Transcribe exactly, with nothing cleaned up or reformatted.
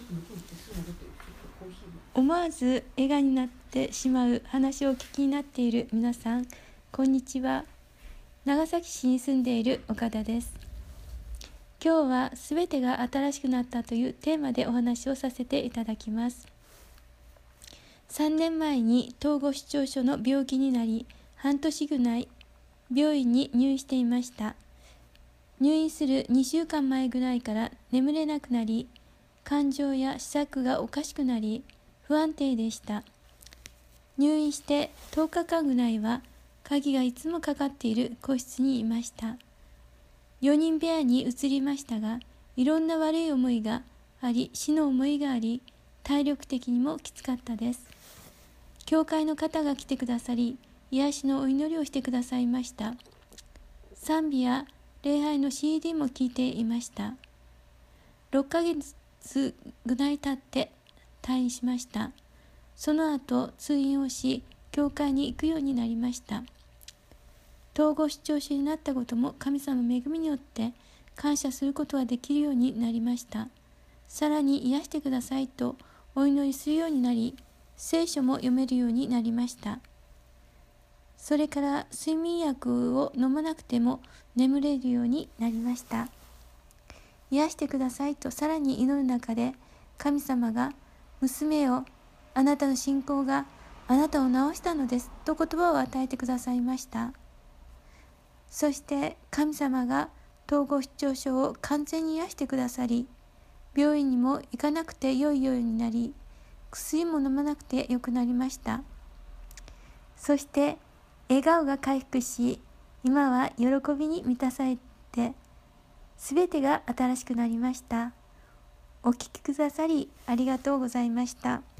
思わず笑顔になってしまう話をお聞きになっている皆さん、こんにちは。長崎市に住んでいる岡田です。今日はすべてが新しくなったというテーマでお話をさせていただきます。さんねんまえに統合失調症の病気になり、半年ぐらい病院に入院していました。入院するにしゅうかんまえぐらいから眠れなくなり、感情や思索がおかしくなり、不安定でした。入院してとおかかんぐらいは鍵がいつもかかっている個室にいました。よにん部屋に移りましたが、いろんな悪い思いがあり、死の思いがあり、体力的にもきつかったです。教会の方が来てくださり、癒しのお祈りをしてくださいました。賛美や礼拝の シーディー も聞いていました。ろっかげつぐらい経って退院しました。その後通院をし、教会に行くようになりました。統合失調症になったことも神様の恵みによって感謝することができるようになりました。さらに癒してくださいとお祈りするようになり、聖書も読めるようになりました。それから睡眠薬を飲まなくても眠れるようになりました。癒してくださいとさらに祈る中で、神様が娘を、あなたの信仰があなたを治したのですと言葉を与えてくださいました。そして神様が統合失調症を完全に癒してくださり、病院にも行かなくてよいようになり、薬も飲まなくてよくなりました。そして笑顔が回復し、今は喜びに満たされて、すべてが新しくなりました。お聞きくださりありがとうございました。